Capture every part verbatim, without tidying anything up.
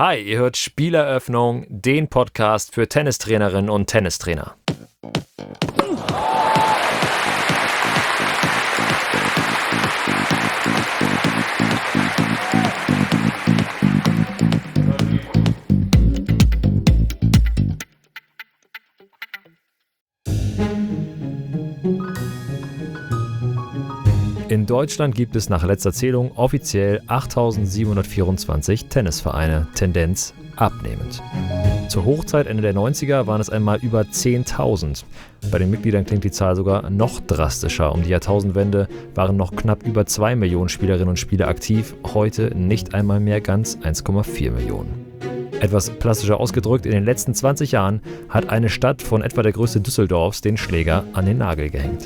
Hi, ihr hört Spieleröffnung, den Podcast für Tennistrainerinnen und Tennistrainer. In Deutschland gibt es nach letzter Zählung offiziell achttausendsiebenhundertvierundzwanzig Tennisvereine, Tendenz abnehmend. Zur Hochzeit Ende der neunziger waren es einmal über zehntausend. Bei den Mitgliedern klingt die Zahl sogar noch drastischer. Um die Jahrtausendwende waren noch knapp über zwei Millionen Spielerinnen und Spieler aktiv, heute nicht einmal mehr ganz eins Komma vier Millionen. Etwas plastischer ausgedrückt, in den letzten zwanzig Jahren hat eine Stadt von etwa der Größe Düsseldorfs den Schläger an den Nagel gehängt.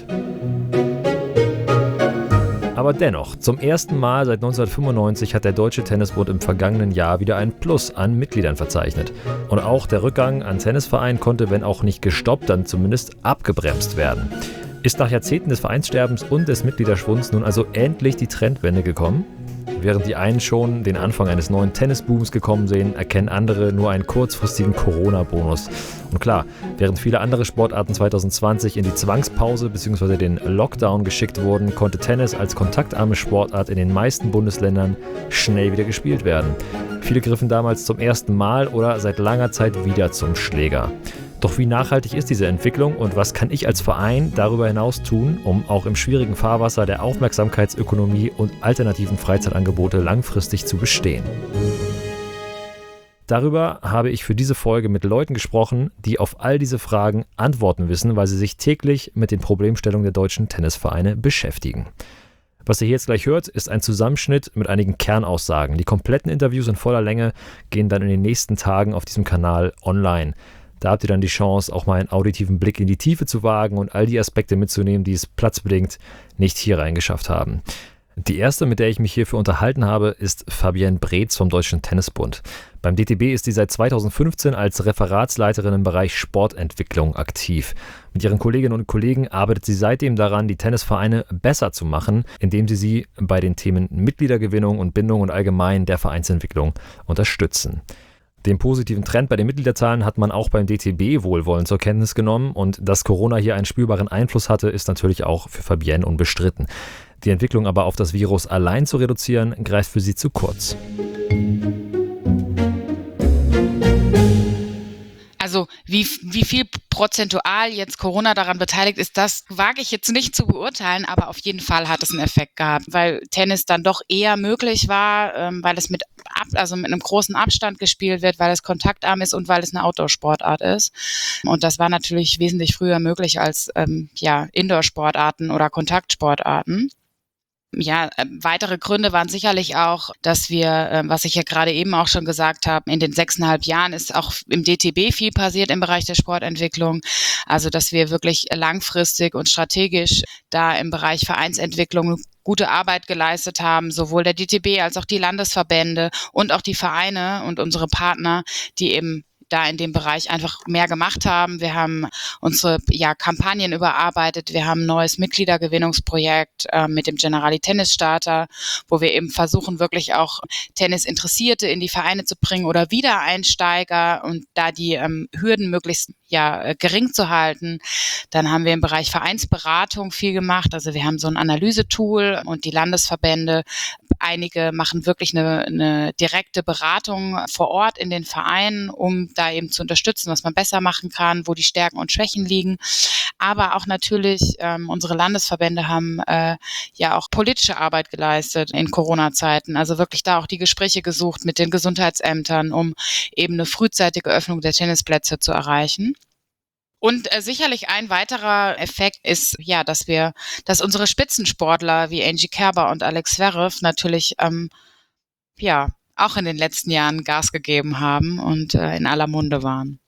Aber dennoch, zum ersten Mal seit neunzehnhundertfünfundneunzig hat der Deutsche Tennisbund im vergangenen Jahr wieder ein Plus an Mitgliedern verzeichnet. Und auch der Rückgang an Tennisvereinen konnte, wenn auch nicht gestoppt, dann zumindest abgebremst werden. Ist nach Jahrzehnten des Vereinssterbens und des Mitgliederschwunds nun also endlich die Trendwende gekommen? Während die einen schon den Anfang eines neuen Tennisbooms gekommen sehen, erkennen andere nur einen kurzfristigen Corona-Bonus. Und klar, während viele andere Sportarten zweitausendzwanzig in die Zwangspause bzw. den Lockdown geschickt wurden, konnte Tennis als kontaktarme Sportart in den meisten Bundesländern schnell wieder gespielt werden. Viele griffen damals zum ersten Mal oder seit langer Zeit wieder zum Schläger. Doch wie nachhaltig ist diese Entwicklung und was kann ich als Verein darüber hinaus tun, um auch im schwierigen Fahrwasser der Aufmerksamkeitsökonomie und alternativen Freizeitangebote langfristig zu bestehen? Darüber habe ich für diese Folge mit Leuten gesprochen, die auf all diese Fragen Antworten wissen, weil sie sich täglich mit den Problemstellungen der deutschen Tennisvereine beschäftigen. Was ihr hier jetzt gleich hört, ist ein Zusammenschnitt mit einigen Kernaussagen. Die kompletten Interviews in voller Länge gehen dann in den nächsten Tagen auf diesem Kanal online. Da habt ihr dann die Chance, auch mal einen auditiven Blick in die Tiefe zu wagen und all die Aspekte mitzunehmen, die es platzbedingt nicht hier reingeschafft haben. Die erste, mit der ich mich hierfür unterhalten habe, ist Fabienne Breetz vom Deutschen Tennisbund. Beim D T B ist sie seit zweitausendfünfzehn als Referatsleiterin im Bereich Sportentwicklung aktiv. Mit ihren Kolleginnen und Kollegen arbeitet sie seitdem daran, die Tennisvereine besser zu machen, indem sie sie bei den Themen Mitgliedergewinnung und Bindung und allgemein der Vereinsentwicklung unterstützen. Den positiven Trend bei den Mitgliederzahlen hat man auch beim D T B wohlwollend zur Kenntnis genommen und dass Corona hier einen spürbaren Einfluss hatte, ist natürlich auch für Fabienne unbestritten. Die Entwicklung aber auf das Virus allein zu reduzieren, greift für sie zu kurz. Also wie, wie viel prozentual jetzt Corona daran beteiligt ist, das wage ich jetzt nicht zu beurteilen, aber auf jeden Fall hat es einen Effekt gehabt, weil Tennis dann doch eher möglich war, ähm, weil es mit, ab, also mit einem großen Abstand gespielt wird, weil es kontaktarm ist und weil es eine Outdoor-Sportart ist. Und das war natürlich wesentlich früher möglich als ähm, ja, Indoor-Sportarten oder Kontaktsportarten. Ja, äh, weitere Gründe waren sicherlich auch, dass wir, äh, was ich ja gerade eben auch schon gesagt habe, in den sechseinhalb Jahren ist auch im D T B viel passiert im Bereich der Sportentwicklung. Also, dass wir wirklich langfristig und strategisch da im Bereich Vereinsentwicklung gute Arbeit geleistet haben, sowohl der D T B als auch die Landesverbände und auch die Vereine und unsere Partner, die eben da in dem Bereich einfach mehr gemacht haben. Wir haben unsere ja, Kampagnen überarbeitet. Wir haben ein neues Mitgliedergewinnungsprojekt äh, mit dem Generali Tennis Starter, wo wir eben versuchen, wirklich auch Tennisinteressierte in die Vereine zu bringen oder Wiedereinsteiger und da die ähm, Hürden möglichst ja äh, gering zu halten. Dann haben wir im Bereich Vereinsberatung viel gemacht. Also wir haben so ein Analysetool und die Landesverbände, einige machen wirklich eine, eine direkte Beratung vor Ort in den Vereinen, um da eben zu unterstützen, was man besser machen kann, wo die Stärken und Schwächen liegen. Aber auch natürlich ähm, unsere Landesverbände haben äh, ja auch politische Arbeit geleistet in Corona-Zeiten. Also wirklich da auch die Gespräche gesucht mit den Gesundheitsämtern, um eben eine frühzeitige Öffnung der Tennisplätze zu erreichen. Und äh, sicherlich ein weiterer Effekt ist, ja, dass wir, dass unsere Spitzensportler wie Angie Kerber und Alex Zverev natürlich, ähm, ja, auch in den letzten Jahren Gas gegeben haben und äh, in aller Munde waren.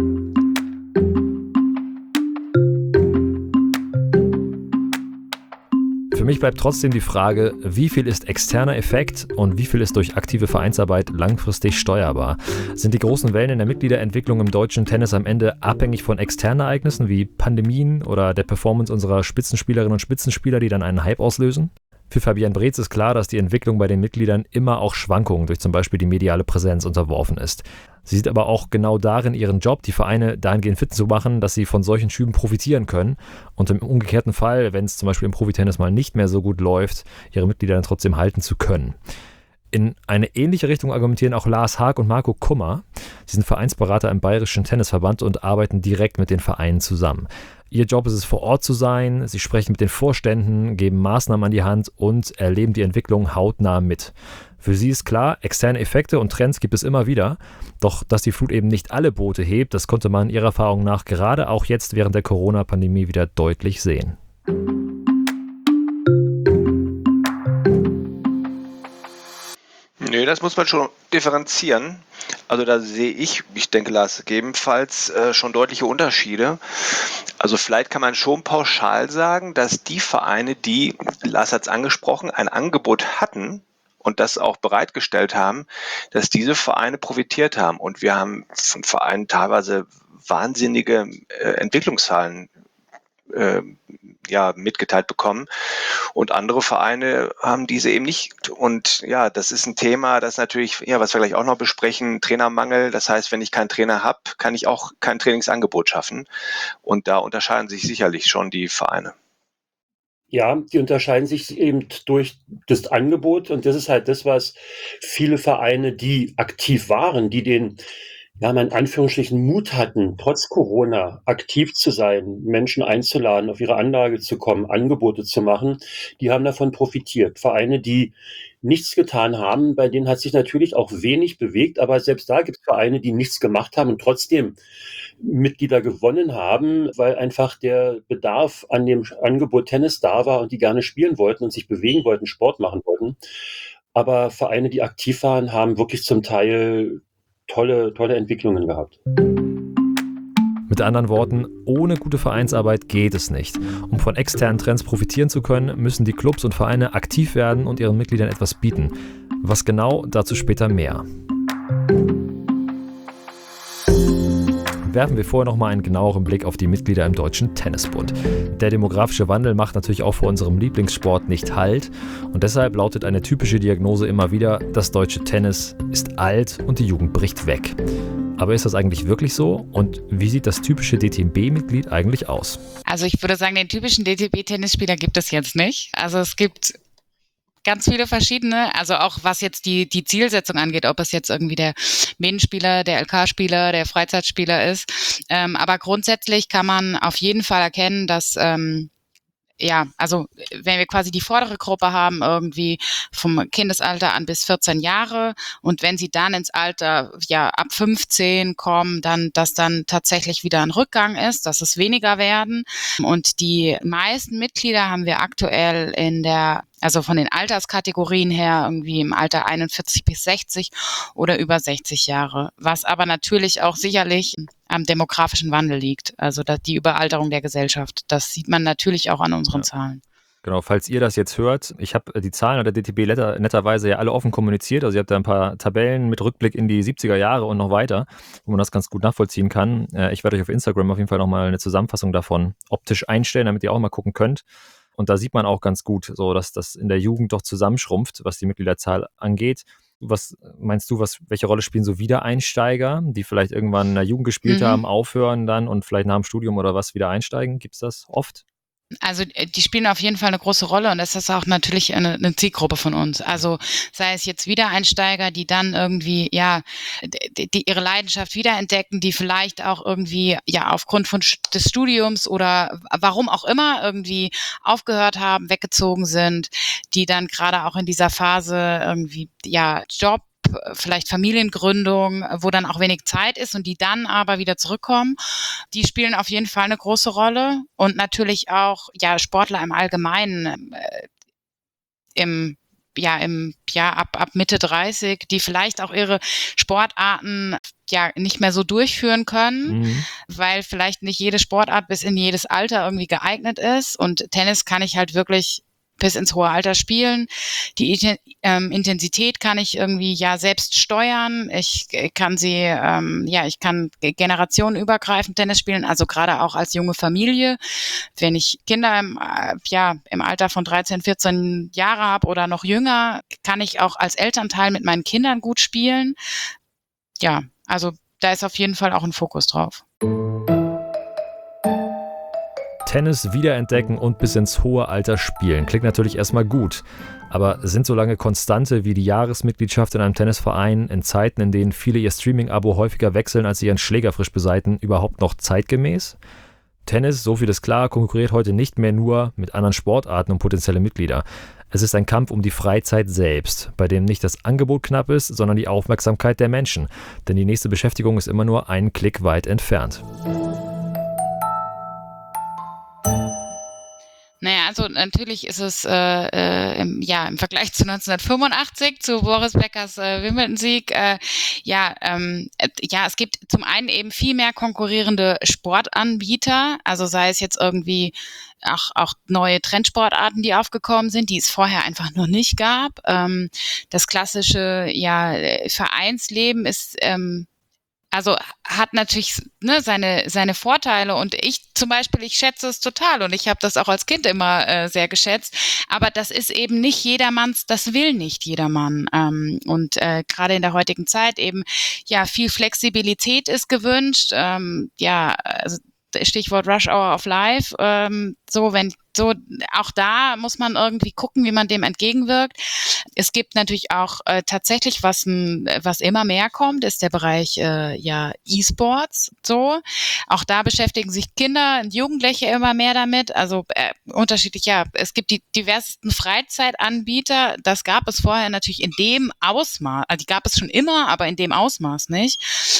Für mich bleibt trotzdem die Frage, wie viel ist externer Effekt und wie viel ist durch aktive Vereinsarbeit langfristig steuerbar? Sind die großen Wellen in der Mitgliederentwicklung im deutschen Tennis am Ende abhängig von externen Ereignissen wie Pandemien oder der Performance unserer Spitzenspielerinnen und Spitzenspieler, die dann einen Hype auslösen? Für Fabienne Breetz ist klar, dass die Entwicklung bei den Mitgliedern immer auch Schwankungen durch zum Beispiel die mediale Präsenz unterworfen ist. Sie sieht aber auch genau darin ihren Job, die Vereine dahingehend fit zu machen, dass sie von solchen Schüben profitieren können und im umgekehrten Fall, wenn es zum Beispiel im Profitennis mal nicht mehr so gut läuft, ihre Mitglieder dann trotzdem halten zu können. In eine ähnliche Richtung argumentieren auch Lars Haag und Marco Kummer. Sie sind Vereinsberater im Bayerischen Tennisverband und arbeiten direkt mit den Vereinen zusammen. Ihr Job ist es, vor Ort zu sein, sie sprechen mit den Vorständen, geben Maßnahmen an die Hand und erleben die Entwicklung hautnah mit. Für sie ist klar, externe Effekte und Trends gibt es immer wieder, doch dass die Flut eben nicht alle Boote hebt, das konnte man ihrer Erfahrung nach gerade auch jetzt während der Corona-Pandemie wieder deutlich sehen. Nö, das muss man schon differenzieren. Also da sehe ich, ich denke Lars, gegebenenfalls äh, schon deutliche Unterschiede. Also vielleicht kann man schon pauschal sagen, dass die Vereine, die, Lars hat es angesprochen, ein Angebot hatten und das auch bereitgestellt haben, dass diese Vereine profitiert haben. Und wir haben von Vereinen teilweise wahnsinnige äh, Entwicklungszahlen äh, ja, mitgeteilt bekommen. Und andere Vereine haben diese eben nicht. Und ja, das ist ein Thema, das natürlich, ja, was wir gleich auch noch besprechen, Trainermangel. Das heißt, wenn ich keinen Trainer habe, kann ich auch kein Trainingsangebot schaffen. Und da unterscheiden sich sicherlich schon die Vereine. Ja, die unterscheiden sich eben durch das Angebot. Und das ist halt das, was viele Vereine, die aktiv waren, die den, ja, mal in Anführungsstrichen Mut hatten, trotz Corona aktiv zu sein, Menschen einzuladen, auf ihre Anlage zu kommen, Angebote zu machen, die haben davon profitiert. Vereine, die nichts getan haben, bei denen hat sich natürlich auch wenig bewegt, aber selbst da gibt es Vereine, die nichts gemacht haben und trotzdem Mitglieder gewonnen haben, weil einfach der Bedarf an dem Angebot Tennis da war und die gerne spielen wollten und sich bewegen wollten, Sport machen wollten. Aber Vereine, die aktiv waren, haben wirklich zum Teil tolle, tolle Entwicklungen gehabt. Mit anderen Worten, ohne gute Vereinsarbeit geht es nicht. Um von externen Trends profitieren zu können, müssen die Clubs und Vereine aktiv werden und ihren Mitgliedern etwas bieten. Was genau, dazu später mehr. Werfen wir vorher noch mal einen genaueren Blick auf die Mitglieder im Deutschen Tennisbund. Der demografische Wandel macht natürlich auch vor unserem Lieblingssport nicht Halt und deshalb lautet eine typische Diagnose immer wieder, das deutsche Tennis ist alt und die Jugend bricht weg. Aber ist das eigentlich wirklich so? Und wie sieht das typische D T B-Mitglied eigentlich aus? Also ich würde sagen, den typischen D T B-Tennisspieler gibt es jetzt nicht. Also es gibt ganz viele verschiedene, also auch was jetzt die die Zielsetzung angeht, ob es jetzt irgendwie der Medienspieler, der L K-Spieler, der Freizeitspieler ist. Ähm, aber grundsätzlich kann man auf jeden Fall erkennen, dass ähm, ja, also wenn wir quasi die vordere Gruppe haben, irgendwie vom Kindesalter an bis vierzehn Jahre und wenn sie dann ins Alter ja ab fünfzehn kommen, dann, dass dann tatsächlich wieder ein Rückgang ist, dass es weniger werden. Und die meisten Mitglieder haben wir aktuell in der, also von den Alterskategorien her irgendwie im Alter einundvierzig bis sechzig oder über sechzig Jahre, was aber natürlich auch sicherlich am demografischen Wandel liegt, also die Überalterung der Gesellschaft. Das sieht man natürlich auch an unseren ja. Zahlen. Genau, falls ihr das jetzt hört, ich habe die Zahlen der D T B netter, netterweise ja alle offen kommuniziert, also ihr habt da ein paar Tabellen mit Rückblick in die siebziger Jahre und noch weiter, wo man das ganz gut nachvollziehen kann. Ich werde euch auf Instagram auf jeden Fall nochmal eine Zusammenfassung davon optisch einstellen, damit ihr auch mal gucken könnt. Und da sieht man auch ganz gut, so dass das in der Jugend doch zusammenschrumpft, was die Mitgliederzahl angeht. Was meinst du, was, welche Rolle spielen so Wiedereinsteiger, die vielleicht irgendwann in der Jugend gespielt mhm. haben, aufhören dann und vielleicht nach dem Studium oder was wieder einsteigen? Gibt es das oft? Also die spielen auf jeden Fall eine große Rolle und das ist auch natürlich eine, eine Zielgruppe von uns. Also sei es jetzt Wiedereinsteiger, die dann irgendwie ja die, die ihre Leidenschaft wiederentdecken, die vielleicht auch irgendwie ja aufgrund von des Studiums oder warum auch immer irgendwie aufgehört haben, weggezogen sind, die dann gerade auch in dieser Phase irgendwie ja Job, vielleicht Familiengründung, wo dann auch wenig Zeit ist und die dann aber wieder zurückkommen, die spielen auf jeden Fall eine große Rolle und natürlich auch ja Sportler im Allgemeinen äh, im ja im ja ab ab Mitte dreißig, die vielleicht auch ihre Sportarten ja nicht mehr so durchführen können, mhm. weil vielleicht nicht jede Sportart bis in jedes Alter irgendwie geeignet ist und Tennis kann ich halt wirklich bis ins hohe Alter spielen. Die ähm, Intensität kann ich irgendwie ja selbst steuern. Ich kann sie, ähm, ja, ich kann generationenübergreifend Tennis spielen, also gerade auch als junge Familie. Wenn ich Kinder im, äh, ja, im Alter von dreizehn, vierzehn Jahre habe oder noch jünger, kann ich auch als Elternteil mit meinen Kindern gut spielen. Ja, also da ist auf jeden Fall auch ein Fokus drauf. Tennis wiederentdecken und bis ins hohe Alter spielen. Klingt natürlich erstmal gut. Aber sind so lange Konstante wie die Jahresmitgliedschaft in einem Tennisverein in Zeiten, in denen viele ihr Streaming-Abo häufiger wechseln, als sie ihren Schläger frisch beseiten, überhaupt noch zeitgemäß? Tennis, so viel ist klar, konkurriert heute nicht mehr nur mit anderen Sportarten um potenzielle Mitglieder. Es ist ein Kampf um die Freizeit selbst, bei dem nicht das Angebot knapp ist, sondern die Aufmerksamkeit der Menschen. Denn die nächste Beschäftigung ist immer nur einen Klick weit entfernt. Naja, also natürlich ist es äh, äh, im, ja, im Vergleich zu neunzehnhundertfünfundachtzig, zu Boris Beckers äh, Wimbledon-Sieg, äh, ja, ähm, äh, ja, es gibt zum einen eben viel mehr konkurrierende Sportanbieter, also sei es jetzt irgendwie auch, auch neue Trendsportarten, die aufgekommen sind, die es vorher einfach noch nicht gab. Ähm, das klassische ja, Vereinsleben ist ähm, Also hat natürlich ne, seine seine Vorteile und ich zum Beispiel, ich schätze es total und ich habe das auch als Kind immer äh, sehr geschätzt, aber das ist eben nicht jedermanns, das will nicht jedermann ähm, und äh, gerade in der heutigen Zeit eben, ja, viel Flexibilität ist gewünscht, ähm, ja, also Stichwort Rush Hour of Life, ähm, so wenn so auch da muss man irgendwie gucken, wie man dem entgegenwirkt. Es gibt natürlich auch äh, tatsächlich was was immer mehr kommt, ist der Bereich äh, ja E-Sports. So auch da beschäftigen sich Kinder und Jugendliche immer mehr damit. Also äh, unterschiedlich ja, es gibt die diversesten Freizeitanbieter. Das gab es vorher natürlich in dem Ausmaß, also die gab es schon immer, aber in dem Ausmaß nicht.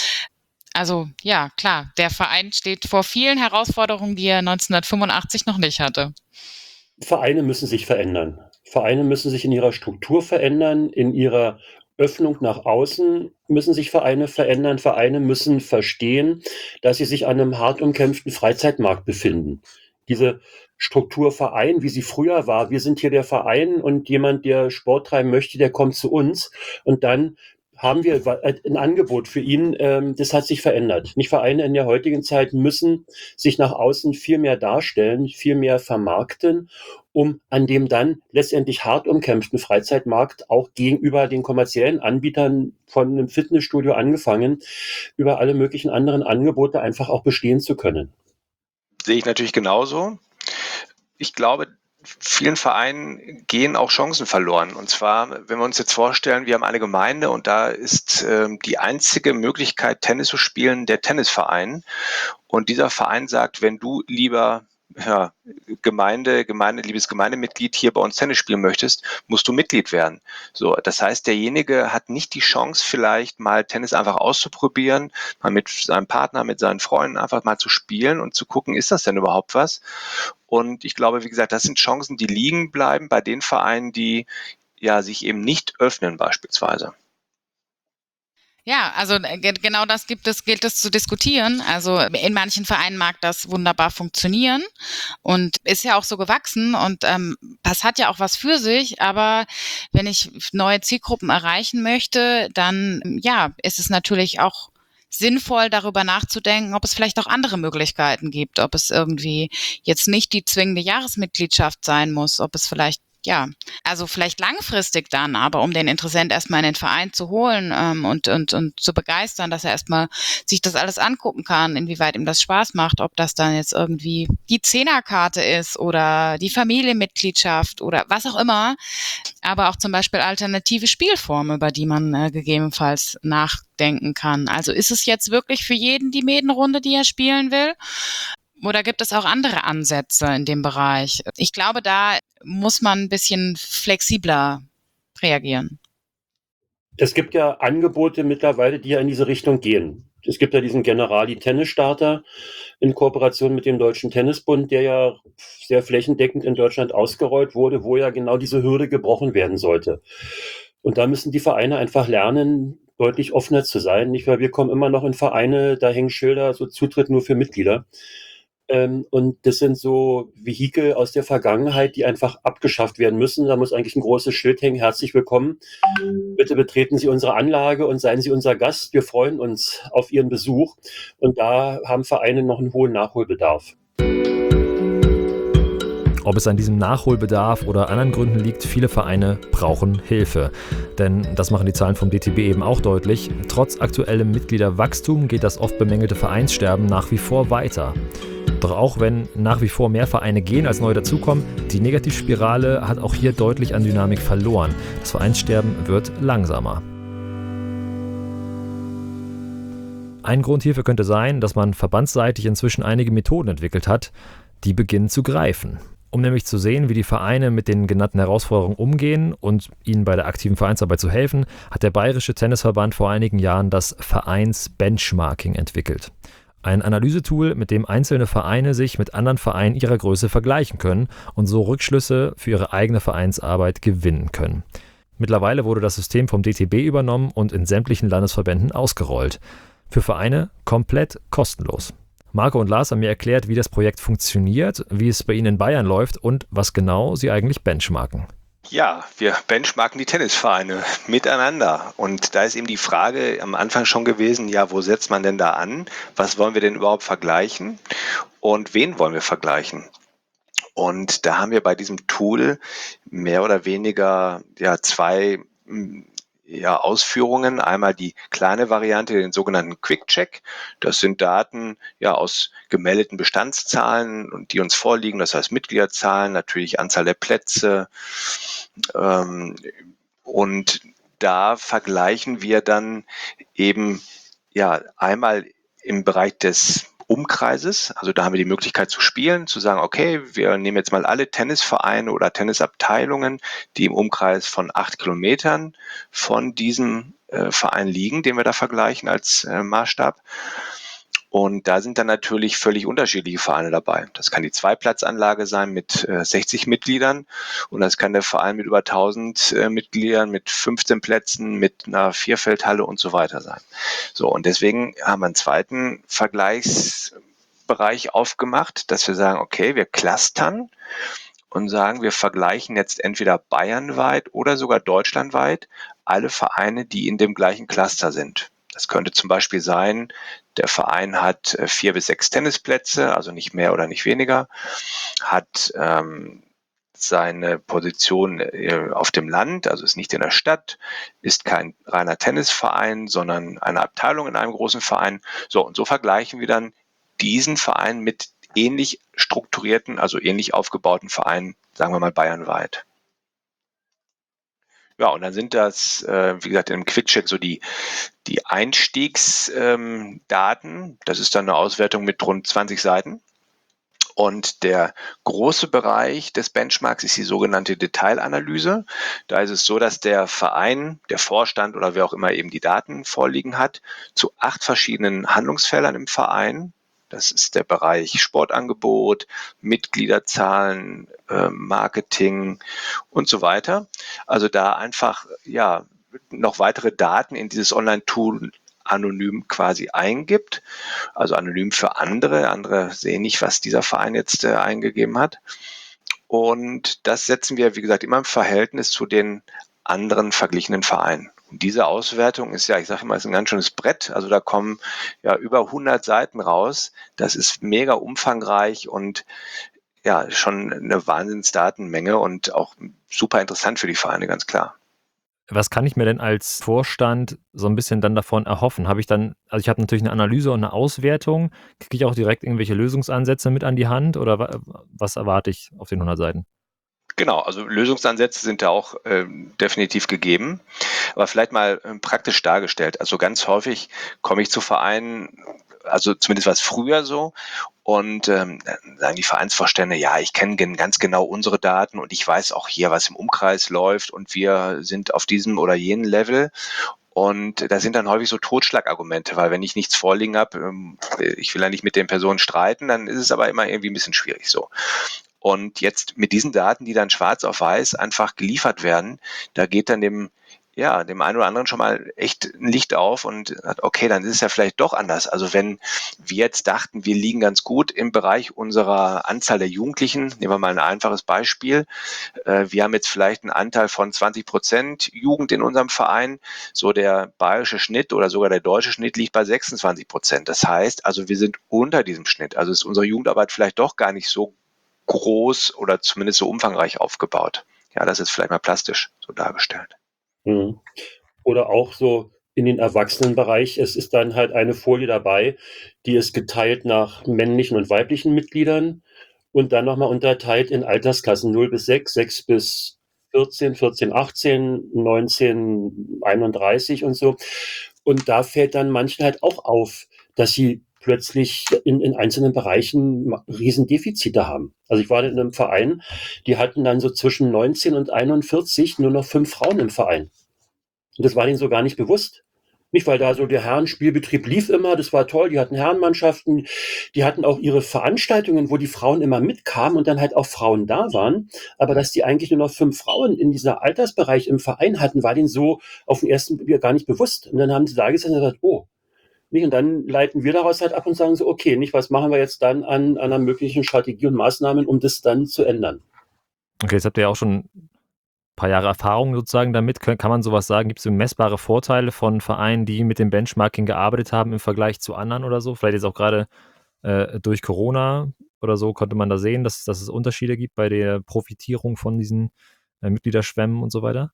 Also ja, klar, der Verein steht vor vielen Herausforderungen, die er neunzehnhundertfünfundachtzig noch nicht hatte. Vereine müssen sich verändern. Vereine müssen sich in ihrer Struktur verändern, in ihrer Öffnung nach außen müssen sich Vereine verändern. Vereine müssen verstehen, dass sie sich an einem hart umkämpften Freizeitmarkt befinden. Diese Struktur Verein, wie sie früher war, wir sind hier der Verein und jemand, der Sport treiben möchte, der kommt zu uns und dann haben wir ein Angebot für ihn, ähm, das hat sich verändert. Nicht Vereine in der heutigen Zeit müssen sich nach außen viel mehr darstellen, viel mehr vermarkten, um an dem dann letztendlich hart umkämpften Freizeitmarkt auch gegenüber den kommerziellen Anbietern von einem Fitnessstudio angefangen, über alle möglichen anderen Angebote einfach auch bestehen zu können. Sehe ich natürlich genauso. Ich glaube, vielen Vereinen gehen auch Chancen verloren. Und zwar, wenn wir uns jetzt vorstellen, wir haben eine Gemeinde und da ist äh, die einzige Möglichkeit, Tennis zu spielen, der Tennisverein. Und dieser Verein sagt, wenn du lieber ja, Gemeinde, Gemeinde, liebes Gemeindemitglied hier bei uns Tennis spielen möchtest, musst du Mitglied werden. So, das heißt, derjenige hat nicht die Chance, vielleicht mal Tennis einfach auszuprobieren, mal mit seinem Partner, mit seinen Freunden einfach mal zu spielen und zu gucken, ist das denn überhaupt was? Und ich glaube, wie gesagt, das sind Chancen, die liegen bleiben bei den Vereinen, die ja sich eben nicht öffnen beispielsweise. Ja, also genau das gibt es, gilt es zu diskutieren. Also in manchen Vereinen mag das wunderbar funktionieren und ist ja auch so gewachsen und ähm, das hat ja auch was für sich. Aber wenn ich neue Zielgruppen erreichen möchte, dann ja, ist es natürlich auch sinnvoll, darüber nachzudenken, ob es vielleicht auch andere Möglichkeiten gibt, ob es irgendwie jetzt nicht die zwingende Jahresmitgliedschaft sein muss, ob es vielleicht ja, also vielleicht langfristig dann, aber um den Interessent erstmal in den Verein zu holen ähm, und, und, und zu begeistern, dass er erstmal sich das alles angucken kann, inwieweit ihm das Spaß macht, ob das dann jetzt irgendwie die Zehnerkarte ist oder die Familienmitgliedschaft oder was auch immer, aber auch zum Beispiel alternative Spielformen, über die man äh, gegebenenfalls nachdenken kann. Also ist es jetzt wirklich für jeden die Medenrunde, die er spielen will? Oder gibt es auch andere Ansätze in dem Bereich? Ich glaube, da muss man ein bisschen flexibler reagieren. Es gibt ja Angebote mittlerweile, die ja in diese Richtung gehen. Es gibt ja diesen Generali-Tennis-Starter in Kooperation mit dem Deutschen Tennisbund, der ja sehr flächendeckend in Deutschland ausgerollt wurde, wo ja genau diese Hürde gebrochen werden sollte. Und da müssen die Vereine einfach lernen, deutlich offener zu sein. Nicht, weil wir kommen immer noch in Vereine, da hängen Schilder, so Zutritt nur für Mitglieder. Ähm, und das sind so Vehikel aus der Vergangenheit, die einfach abgeschafft werden müssen. Da muss eigentlich ein großes Schild hängen: Herzlich willkommen. Bitte betreten Sie unsere Anlage und seien Sie unser Gast. Wir freuen uns auf Ihren Besuch. Und da haben Vereine noch einen hohen Nachholbedarf. Ob es an diesem Nachholbedarf oder anderen Gründen liegt, viele Vereine brauchen Hilfe. Denn, das machen die Zahlen vom D T B eben auch deutlich, trotz aktuellem Mitgliederwachstum geht das oft bemängelte Vereinssterben nach wie vor weiter. Doch auch wenn nach wie vor mehr Vereine gehen als neu dazukommen, die Negativspirale hat auch hier deutlich an Dynamik verloren. Das Vereinssterben wird langsamer. Ein Grund hierfür könnte sein, dass man verbandsseitig inzwischen einige Methoden entwickelt hat, die beginnen zu greifen. Um nämlich zu sehen, wie die Vereine mit den genannten Herausforderungen umgehen und ihnen bei der aktiven Vereinsarbeit zu helfen, hat der Bayerische Tennisverband vor einigen Jahren das Vereins-Benchmarking entwickelt. Ein Analysetool, mit dem einzelne Vereine sich mit anderen Vereinen ihrer Größe vergleichen können und so Rückschlüsse für ihre eigene Vereinsarbeit gewinnen können. Mittlerweile wurde das System vom D T B übernommen und in sämtlichen Landesverbänden ausgerollt. Für Vereine komplett kostenlos. Marco und Lars haben mir erklärt, wie das Projekt funktioniert, wie es bei ihnen in Bayern läuft und was genau sie eigentlich benchmarken. Ja, wir benchmarken die Tennisvereine miteinander. Und da ist eben die Frage am Anfang schon gewesen, ja, wo setzt man denn da an? Was wollen wir denn überhaupt vergleichen? Und wen wollen wir vergleichen? Und da haben wir bei diesem Tool mehr oder weniger ja, zwei ja, Ausführungen. Einmal die kleine Variante, den sogenannten Quick-Check. Das sind Daten ja, aus gemeldeten Bestandszahlen, und die uns vorliegen. Das heißt Mitgliederzahlen, natürlich Anzahl der Plätze. Ähm, und da vergleichen wir dann eben ja einmal im Bereich des Umkreises, also da haben wir die Möglichkeit zu spielen, zu sagen, okay, wir nehmen jetzt mal alle Tennisvereine oder Tennisabteilungen, die im Umkreis von acht Kilometern von diesem äh, Verein liegen, den wir da vergleichen als äh, Maßstab. Und da sind dann natürlich völlig unterschiedliche Vereine dabei. Das kann die Zweiplatzanlage sein mit äh, sechzig Mitgliedern, und das kann der Verein mit über tausend äh, Mitgliedern, mit fünfzehn Plätzen, mit einer Vierfeldhalle und so weiter sein. So, und deswegen haben wir einen zweiten Vergleichsbereich aufgemacht, dass wir sagen, okay, wir clustern und sagen, wir vergleichen jetzt entweder bayernweit oder sogar deutschlandweit alle Vereine, die in dem gleichen Cluster sind. Das könnte zum Beispiel sein, der Verein hat vier bis sechs Tennisplätze, also nicht mehr oder nicht weniger, hat ähm, seine Position äh, auf dem Land, also ist nicht in der Stadt, ist kein reiner Tennisverein, sondern eine Abteilung in einem großen Verein. So, und so vergleichen wir dann diesen Verein mit ähnlich strukturierten, also ähnlich aufgebauten Vereinen, sagen wir mal bayernweit. Ja, und dann sind das, äh, wie gesagt, im Quick-Check so die, die Einstiegsdaten. Ähm, das ist dann eine Auswertung mit rund zwanzig Seiten. Und der große Bereich des Benchmarks ist die sogenannte Detailanalyse. Da ist es so, dass der Verein, der Vorstand oder wer auch immer eben die Daten vorliegen hat, zu acht verschiedenen Handlungsfeldern im Verein, das ist der Bereich Sportangebot, Mitgliederzahlen, äh, Marketing und so weiter. Also da einfach ja noch weitere Daten in dieses Online-Tool anonym quasi eingibt, also anonym für andere. Andere sehen nicht, was dieser Verein jetzt äh, eingegeben hat. Und das setzen wir, wie gesagt, immer im Verhältnis zu den anderen verglichenen Vereinen. Und diese Auswertung ist ja, ich sage immer, ist ein ganz schönes Brett. Also da kommen ja über hundert Seiten raus. Das ist mega umfangreich und ja, schon eine Wahnsinnsdatenmenge und auch super interessant für die Vereine, ganz klar. Was kann ich mir denn als Vorstand so ein bisschen dann davon erhoffen? Habe ich dann, also ich habe natürlich eine Analyse und eine Auswertung. Kriege ich auch direkt irgendwelche Lösungsansätze mit an die Hand oder wa- was erwarte ich auf den hundert Seiten? Genau, also Lösungsansätze sind da auch äh, definitiv gegeben, aber vielleicht mal äh, praktisch dargestellt. Also ganz häufig komme ich zu Vereinen, also zumindest war es früher so, und ähm, dann sagen die Vereinsvorstände, ja, ich kenne gen- ganz genau unsere Daten und ich weiß auch hier, was im Umkreis läuft und wir sind auf diesem oder jenen Level. Und da sind dann häufig so Totschlagargumente, weil wenn ich nichts vorliegen habe, ähm, ich will ja nicht mit den Personen streiten, dann ist es aber immer irgendwie ein bisschen schwierig so. Und jetzt mit diesen Daten, die dann schwarz auf weiß einfach geliefert werden, da geht dann dem ja, dem einen oder anderen schon mal echt ein Licht auf und sagt, okay, dann ist es ja vielleicht doch anders. Also wenn wir jetzt dachten, wir liegen ganz gut im Bereich unserer Anzahl der Jugendlichen, nehmen wir mal ein einfaches Beispiel. Äh, wir haben jetzt vielleicht einen Anteil von zwanzig Prozent Jugend in unserem Verein. So der bayerische Schnitt oder sogar der deutsche Schnitt liegt bei sechsundzwanzig Prozent. Das heißt, also wir sind unter diesem Schnitt. Also ist unsere Jugendarbeit vielleicht doch gar nicht so groß oder zumindest so umfangreich aufgebaut. Ja, das ist vielleicht mal plastisch so dargestellt. Mhm. Oder auch so in den Erwachsenenbereich. Es ist dann halt eine Folie dabei, die ist geteilt nach männlichen und weiblichen Mitgliedern und dann nochmal unterteilt in Altersklassen null bis sechs, sechs bis vierzehn, vierzehn, achtzehn, neunzehn, einunddreißig und so. Und da fällt dann manchen halt auch auf, dass sie plötzlich in, in einzelnen Bereichen Riesendefizite haben. Also ich war in einem Verein, die hatten dann so zwischen neunzehn und einundvierzig nur noch fünf Frauen im Verein. Und das war denen so gar nicht bewusst. Nicht, weil da so der Herrenspielbetrieb lief immer, das war toll, die hatten Herrenmannschaften, die hatten auch ihre Veranstaltungen, wo die Frauen immer mitkamen und dann halt auch Frauen da waren. Aber dass die eigentlich nur noch fünf Frauen in dieser Altersbereich im Verein hatten, war denen so auf den ersten Blick gar nicht bewusst. Und dann haben sie da gesessen und gesagt, oh, nicht? Und dann leiten wir daraus halt ab und sagen so, okay, nicht, was machen wir jetzt dann an, an einer möglichen Strategie und Maßnahmen, um das dann zu ändern? Okay, jetzt habt ihr ja auch schon ein paar Jahre Erfahrung sozusagen damit. Kann, kann man sowas sagen? Gibt es so messbare Vorteile von Vereinen, die mit dem Benchmarking gearbeitet haben im Vergleich zu anderen oder so? Vielleicht jetzt auch gerade äh, durch Corona oder so konnte man da sehen, dass, dass es Unterschiede gibt bei der Profitierung von diesen äh, Mitgliederschwemmen und so weiter?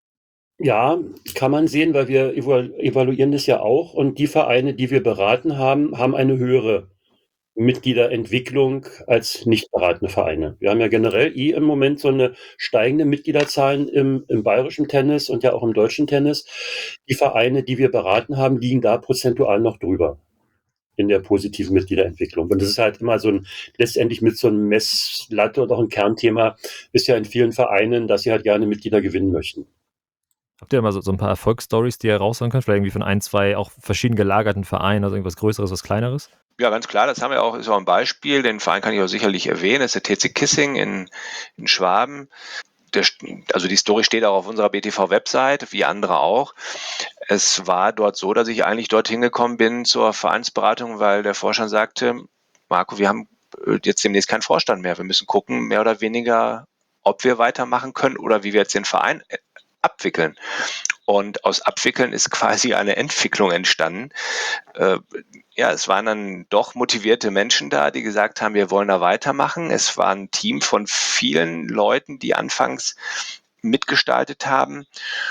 Ja, kann man sehen, weil wir evalu evaluieren das ja auch. Und die Vereine, die wir beraten haben, haben eine höhere Mitgliederentwicklung als nicht beratene Vereine. Wir haben ja generell eh im Moment so eine steigende Mitgliederzahlen im, im bayerischen Tennis und ja auch im deutschen Tennis. Die Vereine, die wir beraten haben, liegen da prozentual noch drüber in der positiven Mitgliederentwicklung. Und das ist halt immer so ein, letztendlich mit so einem Messlatte oder auch ein Kernthema ist ja in vielen Vereinen, dass sie halt gerne Mitglieder gewinnen möchten. Habt ihr mal so, so ein paar Erfolgsstories, die ihr raushauen könnt? Vielleicht irgendwie von ein, zwei auch verschieden gelagerten Vereinen, also irgendwas Größeres, was Kleineres? Ja, ganz klar, das haben wir auch, ist auch ein Beispiel. Den Verein kann ich auch sicherlich erwähnen. Das ist der T C Kissing in, in Schwaben. Der, also die Story steht auch auf unserer B T V-Website, wie andere auch. Es war dort so, dass ich eigentlich dorthin gekommen bin zur Vereinsberatung, weil der Vorstand sagte, Marco, wir haben jetzt demnächst keinen Vorstand mehr. Wir müssen gucken, mehr oder weniger, ob wir weitermachen können oder wie wir jetzt den Verein abwickeln. Und aus Abwickeln ist quasi eine Entwicklung entstanden. Äh, ja, es waren dann doch motivierte Menschen da, die gesagt haben, wir wollen da weitermachen. Es war ein Team von vielen Leuten, die anfangs mitgestaltet haben.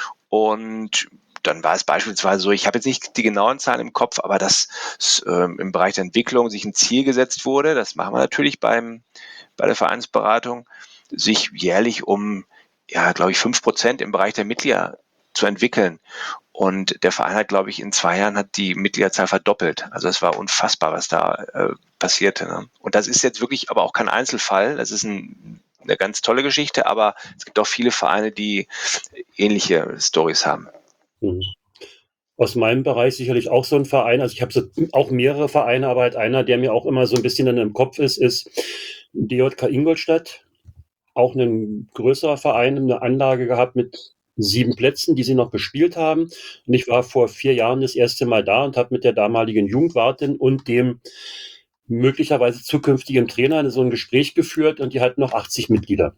Und dann war es beispielsweise so, ich habe jetzt nicht die genauen Zahlen im Kopf, aber dass äh, im Bereich der Entwicklung sich ein Ziel gesetzt wurde, das machen wir natürlich beim, bei der Vereinsberatung, sich jährlich um, ja, glaube ich, fünf Prozent im Bereich der Mitglieder zu entwickeln. Und der Verein hat, glaube ich, in zwei Jahren hat die Mitgliederzahl verdoppelt. Also es war unfassbar, was da äh, passierte. Ne? Und das ist jetzt wirklich aber auch kein Einzelfall. Das ist ein, eine ganz tolle Geschichte, aber es gibt auch viele Vereine, die ähnliche Storys haben. Mhm. Aus meinem Bereich sicherlich auch so ein Verein. Also ich habe so auch mehrere Vereine, aber halt einer, der mir auch immer so ein bisschen dann im Kopf ist, ist D J K Ingolstadt. Auch ein größerer Verein, eine Anlage gehabt mit sieben Plätzen, die sie noch bespielt haben. Und ich war vor vier Jahren das erste Mal da und habe mit der damaligen Jugendwartin und dem möglicherweise zukünftigen Trainer so ein Gespräch geführt und die hatten noch achtzig Mitglieder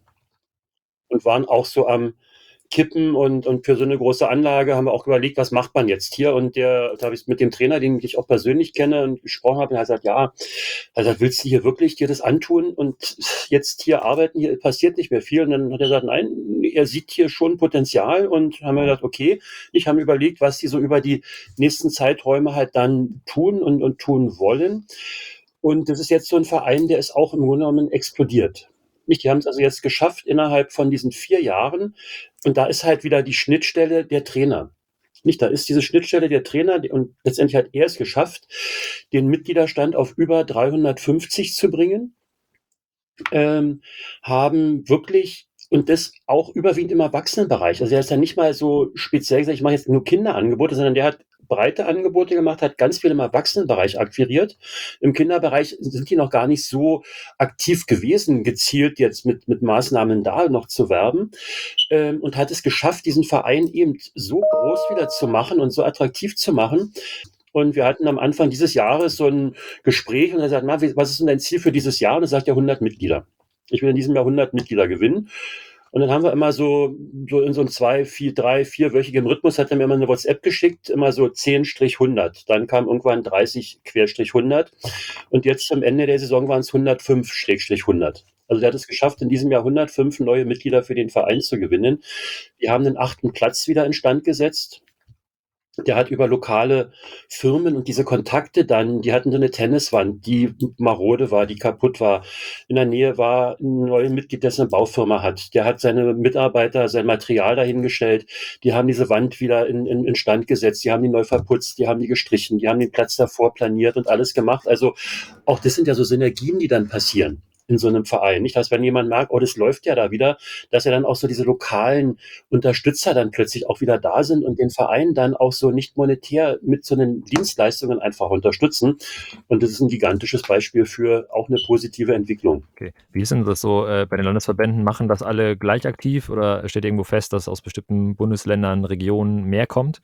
und waren auch so am Kippen und, und für so eine große Anlage haben wir auch überlegt, was macht man jetzt hier? Und der, da habe ich mit dem Trainer, den ich auch persönlich kenne und gesprochen habe, und er hat gesagt, ja, also willst du hier wirklich dir das antun und jetzt hier arbeiten, hier passiert nicht mehr viel. Und dann hat er gesagt, nein, er sieht hier schon Potenzial und haben wir gedacht, okay, ich habe überlegt, was die so über die nächsten Zeiträume halt dann tun und, und tun wollen. Und das ist jetzt so ein Verein, der ist auch im Grunde genommen explodiert. Nicht, die haben es also jetzt geschafft innerhalb von diesen vier Jahren. Und da ist halt wieder die Schnittstelle der Trainer. Nicht, da ist diese Schnittstelle der Trainer und letztendlich hat er es geschafft, den Mitgliederstand auf über dreihundertfünfzig zu bringen, ähm, haben wirklich und das auch überwiegend im Erwachsenenbereich. Also er ist ja nicht mal so speziell gesagt, ich mache jetzt nur Kinderangebote, sondern der hat breite Angebote gemacht, hat ganz viel im Erwachsenenbereich akquiriert. Im Kinderbereich sind die noch gar nicht so aktiv gewesen, gezielt jetzt mit, mit Maßnahmen da noch zu werben, ähm, und hat es geschafft, diesen Verein eben so groß wieder zu machen und so attraktiv zu machen. Und wir hatten am Anfang dieses Jahres so ein Gespräch und er sagt, na, was ist denn dein Ziel für dieses Jahr? Und er sagt, ja, hundert Mitglieder. Ich will in diesem Jahr hundert Mitglieder gewinnen. Und dann haben wir immer so, so in so einem zwei, vier, drei, vierwöchigen Rhythmus hat er mir immer eine WhatsApp geschickt, immer so zehn hundert. Dann kam irgendwann dreißig hundert. Und jetzt am Ende der Saison waren es hundertfünf hundert. Also der hat es geschafft, in diesem Jahr hundertfünf neue Mitglieder für den Verein zu gewinnen. Wir haben den achten Platz wieder instand gesetzt. Der hat über lokale Firmen und diese Kontakte dann, die hatten so eine Tenniswand, die marode war, die kaputt war. In der Nähe war ein neues Mitglied, das eine Baufirma hat. Der hat seine Mitarbeiter, sein Material dahingestellt. Die haben diese Wand wieder in, in, in Stand gesetzt. Die haben die neu verputzt, die haben die gestrichen, die haben den Platz davor planiert und alles gemacht. Also auch das sind ja so Synergien, die dann passieren in so einem Verein. Nicht, dass wenn jemand merkt, oh, das läuft ja da wieder, dass ja dann auch so diese lokalen Unterstützer dann plötzlich auch wieder da sind und den Verein dann auch so nicht monetär mit so einen Dienstleistungen einfach unterstützen. Und das ist ein gigantisches Beispiel für auch eine positive Entwicklung. Okay. Wie ist denn das so äh, bei den Landesverbänden? Machen das alle gleich aktiv oder steht irgendwo fest, dass aus bestimmten Bundesländern, Regionen mehr kommt?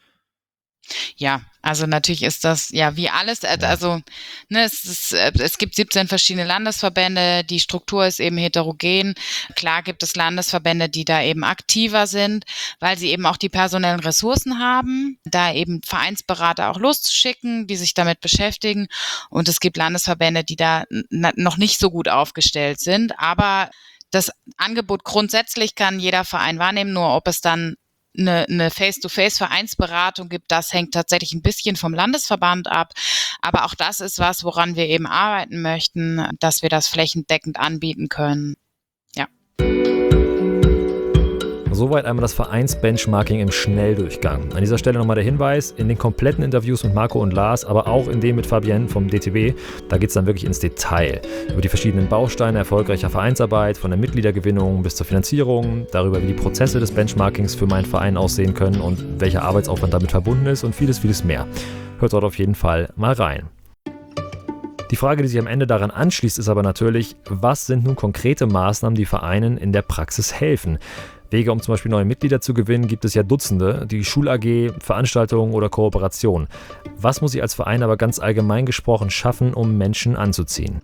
Ja, also natürlich ist das ja wie alles, also ne, es, ist, es gibt siebzehn verschiedene Landesverbände, die Struktur ist eben heterogen. Klar gibt es Landesverbände, die da eben aktiver sind, weil sie eben auch die personellen Ressourcen haben, da eben Vereinsberater auch loszuschicken, die sich damit beschäftigen. Und es gibt Landesverbände, die da n- noch nicht so gut aufgestellt sind, aber das Angebot grundsätzlich kann jeder Verein wahrnehmen, nur ob es dann eine, eine Face-to-Face-Vereinsberatung gibt, das hängt tatsächlich ein bisschen vom Landesverband ab. Aber auch das ist was, woran wir eben arbeiten möchten, dass wir das flächendeckend anbieten können. Ja. Soweit einmal das Vereinsbenchmarking im Schnelldurchgang. An dieser Stelle nochmal der Hinweis, in den kompletten Interviews mit Marco und Lars, aber auch in dem mit Fabienne vom D T B, da geht es dann wirklich ins Detail. Über die verschiedenen Bausteine erfolgreicher Vereinsarbeit, von der Mitgliedergewinnung bis zur Finanzierung, darüber, wie die Prozesse des Benchmarkings für meinen Verein aussehen können und welcher Arbeitsaufwand damit verbunden ist und vieles, vieles mehr. Hört dort auf jeden Fall mal rein. Die Frage, die sich am Ende daran anschließt, ist aber natürlich, was sind nun konkrete Maßnahmen, die Vereinen in der Praxis helfen? Wege, um zum Beispiel neue Mitglieder zu gewinnen, gibt es ja Dutzende, die Schul-A G, Veranstaltungen oder Kooperationen. Was muss ich als Verein aber ganz allgemein gesprochen schaffen, um Menschen anzuziehen?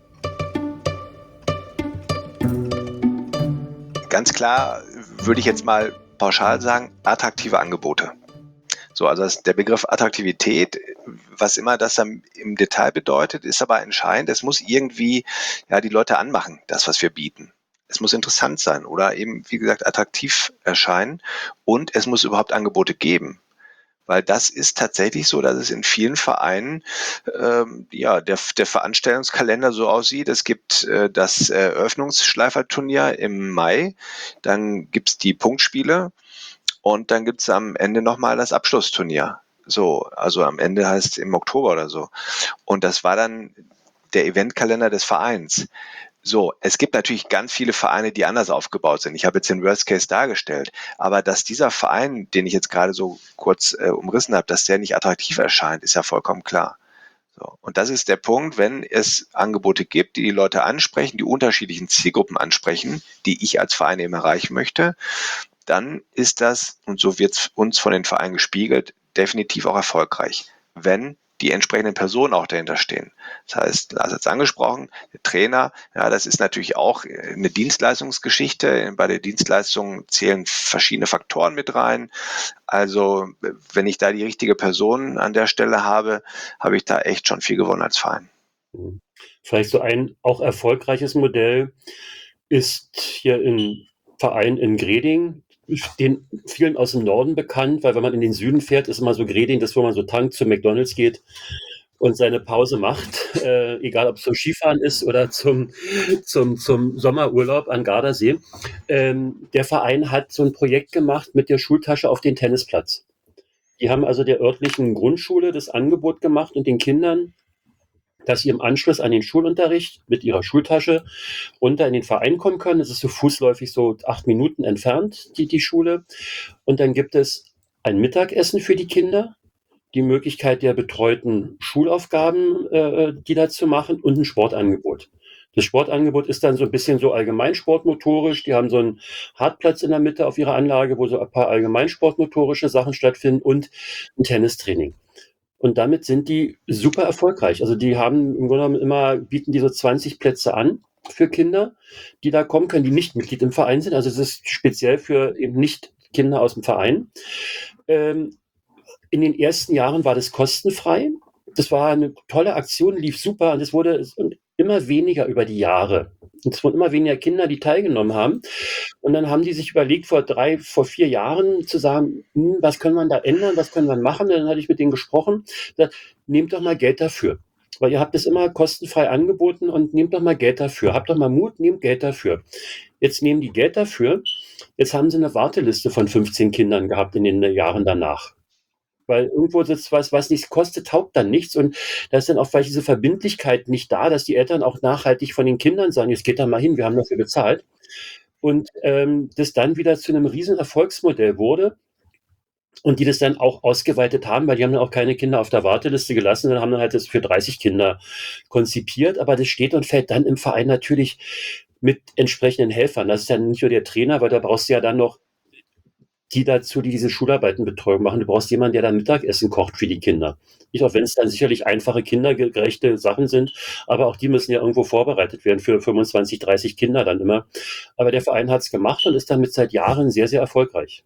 Ganz klar würde ich jetzt mal pauschal sagen, attraktive Angebote. So, also das, der Begriff Attraktivität, was immer das dann im Detail bedeutet, ist aber entscheidend. Es muss irgendwie ja die Leute anmachen, das, was wir bieten. Es muss interessant sein oder eben, wie gesagt, attraktiv erscheinen und es muss überhaupt Angebote geben. Weil das ist tatsächlich so, dass es in vielen Vereinen ähm, ja der, der Veranstaltungskalender so aussieht. Es gibt äh, das Eröffnungsschleiferturnier im Mai, dann gibt es die Punktspiele und dann gibt es am Ende nochmal das Abschlussturnier. So, also am Ende heißt es im Oktober oder so. Und das war dann der Eventkalender des Vereins. So, es gibt natürlich ganz viele Vereine, die anders aufgebaut sind. Ich habe jetzt den Worst Case dargestellt, aber dass dieser Verein, den ich jetzt gerade so kurz äh, umrissen habe, dass der nicht attraktiv erscheint, ist ja vollkommen klar. So, und das ist der Punkt, wenn es Angebote gibt, die die Leute ansprechen, die unterschiedlichen Zielgruppen ansprechen, die ich als Verein eben erreichen möchte, dann ist das, und so wird es uns von den Vereinen gespiegelt, definitiv auch erfolgreich, wenn die entsprechenden Personen auch dahinter stehen. Das heißt, Lars hat es angesprochen, der Trainer, ja, das ist natürlich auch eine Dienstleistungsgeschichte. Bei der Dienstleistung zählen verschiedene Faktoren mit rein. Also, wenn ich da die richtige Person an der Stelle habe, habe ich da echt schon viel gewonnen als Verein. Vielleicht so ein auch erfolgreiches Modell ist hier im Verein in Greding, den vielen aus dem Norden bekannt, weil wenn man in den Süden fährt, ist immer so Greding, das wo man so tankt, zu McDonald's geht und seine Pause macht, äh, egal ob es zum Skifahren ist oder zum, zum, zum Sommerurlaub an Gardasee. Ähm, der Verein hat so ein Projekt gemacht mit der Schultasche auf den Tennisplatz. Die haben also der örtlichen Grundschule das Angebot gemacht und den Kindern, dass sie im Anschluss an den Schulunterricht mit ihrer Schultasche runter in den Verein kommen können. Es ist so fußläufig so acht Minuten entfernt, die, die Schule. Und dann gibt es ein Mittagessen für die Kinder. die Möglichkeit der betreuten Schulaufgaben, äh, die da zu machen und ein Sportangebot. Das Sportangebot ist dann so ein bisschen so allgemeinsportmotorisch. Die haben so einen Hartplatz in der Mitte auf ihrer Anlage, wo so ein paar allgemeinsportmotorische Sachen stattfinden und ein Tennistraining. Und damit sind die super erfolgreich. Also die haben im Grunde genommen immer, bieten die so zwanzig Plätze an für Kinder, die da kommen können, die nicht Mitglied im Verein sind. Also es ist speziell für eben nicht Kinder aus dem Verein. Ähm, in den ersten Jahren war das kostenfrei. Das war eine tolle Aktion, lief super und es wurde immer weniger über die Jahre. Und es wurden immer weniger Kinder, die teilgenommen haben. Und dann haben die sich überlegt, vor drei, vor vier Jahren zu sagen, hm, was können wir da ändern, was können wir machen? Und dann hatte ich mit denen gesprochen, gesagt, nehmt doch mal Geld dafür. Weil ihr habt es immer kostenfrei angeboten und nehmt doch mal Geld dafür. Habt doch mal Mut, nehmt Geld dafür. Jetzt nehmen die Geld dafür. Jetzt haben sie eine Warteliste von fünfzehn Kindern gehabt in den Jahren danach. Weil irgendwo das, was, was nichts kostet, taugt dann nichts. Und da ist dann auch vielleicht diese Verbindlichkeit nicht da, dass die Eltern auch nachhaltig von den Kindern sagen, jetzt geht da mal hin, wir haben dafür bezahlt. Und ähm, das dann wieder zu einem riesen Erfolgsmodell wurde. Und die das dann auch ausgeweitet haben, weil die haben dann auch keine Kinder auf der Warteliste gelassen, sondern haben dann halt das für dreißig Kinder konzipiert. Aber das steht und fällt dann im Verein natürlich mit entsprechenden Helfern. Das ist ja nicht nur der Trainer, weil da brauchst du ja dann noch die dazu, die diese Schularbeitenbetreuung machen. Du brauchst jemanden, der dann Mittagessen kocht für die Kinder. Nicht, auch wenn es dann sicherlich einfache, kindergerechte Sachen sind, aber auch die müssen ja irgendwo vorbereitet werden für fünfundzwanzig, dreißig Kinder dann immer. Aber der Verein hat es gemacht und ist damit seit Jahren sehr, sehr erfolgreich.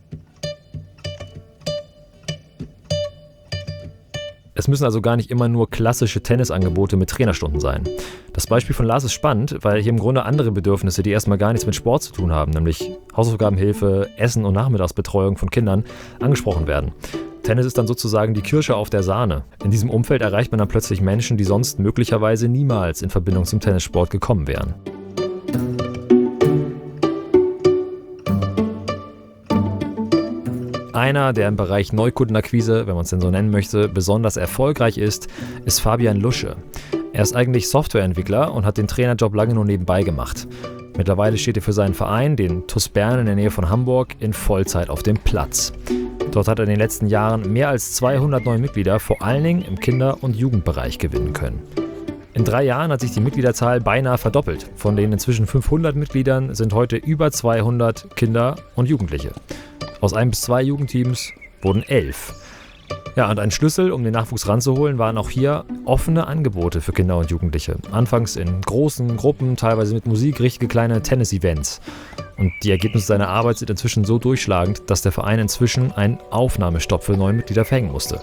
Es müssen also gar nicht immer nur klassische Tennisangebote mit Trainerstunden sein. Das Beispiel von Lars ist spannend, weil hier im Grunde andere Bedürfnisse, die erstmal gar nichts mit Sport zu tun haben, nämlich Hausaufgabenhilfe, Essen und Nachmittagsbetreuung von Kindern, angesprochen werden. Tennis ist dann sozusagen die Kirsche auf der Sahne. In diesem Umfeld erreicht man dann plötzlich Menschen, die sonst möglicherweise niemals in Verbindung zum Tennissport gekommen wären. Einer, der im Bereich Neukundenakquise, wenn man es denn so nennen möchte, besonders erfolgreich ist, ist Fabian Lusche. Er ist eigentlich Softwareentwickler und hat den Trainerjob lange nur nebenbei gemacht. Mittlerweile steht er für seinen Verein, den T U S Bern in der Nähe von Hamburg, in Vollzeit auf dem Platz. Dort hat er in den letzten Jahren mehr als zweihundert neue Mitglieder, vor allen Dingen im Kinder- und Jugendbereich, gewinnen können. In drei Jahren hat sich die Mitgliederzahl beinahe verdoppelt. Von den inzwischen fünfhundert Mitgliedern sind heute über zweihundert Kinder und Jugendliche. Aus ein bis zwei Jugendteams wurden elf. Ja, und ein Schlüssel, um den Nachwuchs ranzuholen, waren auch hier offene Angebote für Kinder und Jugendliche. Anfangs in großen Gruppen, teilweise mit Musik, richtige kleine Tennis-Events. Und die Ergebnisse seiner Arbeit sind inzwischen so durchschlagend, dass der Verein inzwischen einen Aufnahmestopp für neue Mitglieder verhängen musste.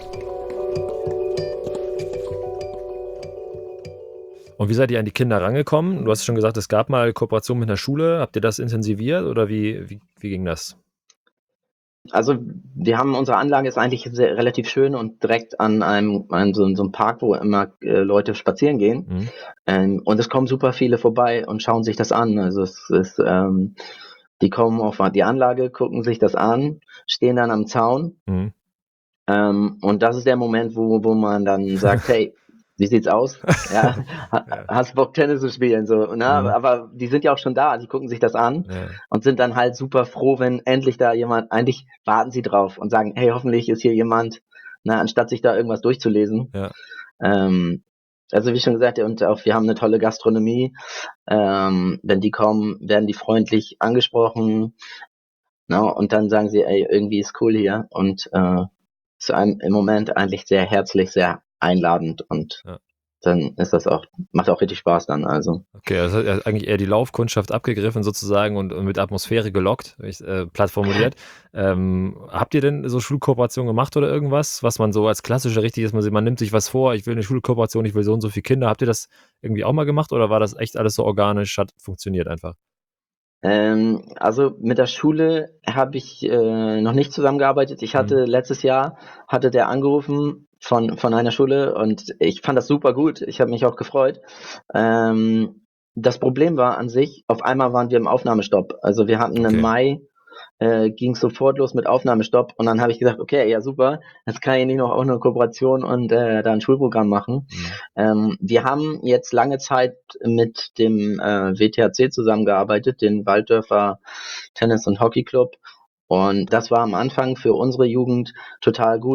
Und wie seid ihr an die Kinder rangekommen? Du hast schon gesagt, es gab mal Kooperation mit einer Schule. Habt ihr das intensiviert oder wie, wie, wie ging das? Also wir haben, unsere Anlage ist eigentlich sehr, relativ schön und direkt an einem, an so, so einem Park, wo immer äh, Leute spazieren gehen. Mhm. Ähm, und es kommen super viele vorbei und schauen sich das an. Also es ist, ähm, die kommen auf die Anlage, gucken sich das an, stehen dann am Zaun. Mhm. Ähm, und das ist der Moment, wo, wo man dann sagt, hey, wie sieht's aus? Ja, hast Bock, Tennis zu spielen? So, ne? Ja. Aber die sind ja auch schon da, die gucken sich das an ja. und sind dann halt super froh, wenn endlich da jemand, eigentlich warten sie drauf und sagen, hey, hoffentlich ist hier jemand, na, anstatt sich da irgendwas durchzulesen. Ja. Ähm, also wie schon gesagt, und auch wir haben eine tolle Gastronomie. Ähm, wenn die kommen, werden die freundlich angesprochen. Na, und dann sagen sie, ey, irgendwie ist cool hier. Und äh, zu einem im Moment eigentlich sehr herzlich, sehr einladend und ja. dann ist das auch, macht auch richtig Spaß dann, also. Okay, das hat eigentlich eher die Laufkundschaft abgegriffen sozusagen und, und mit Atmosphäre gelockt, ich, äh, platt formuliert. ähm, habt ihr denn so Schulkooperationen gemacht oder irgendwas, was man so als klassische richtig ist, man, man nimmt sich was vor, ich will eine Schulkooperation, ich will so und so viele Kinder. Habt ihr das irgendwie auch mal gemacht oder war das echt alles so organisch, hat funktioniert einfach? Ähm, also mit der Schule habe ich äh, noch nicht zusammengearbeitet. Ich hatte mhm. letztes Jahr, hatte der angerufen von von einer Schule und ich fand das super gut. Ich habe mich auch gefreut. Ähm, das Problem war an sich, auf einmal waren wir im Aufnahmestopp. Also wir hatten okay. im Mai, äh, ging es sofort los mit Aufnahmestopp und dann habe ich gesagt, okay, ja super, jetzt kann ich nicht noch auch eine Kooperation und äh, da ein Schulprogramm machen. Mhm. Ähm, wir haben jetzt lange Zeit mit dem äh, W T H C zusammengearbeitet, den Walddörfer Tennis- und Hockey Club, und das war am Anfang für unsere Jugend total gut,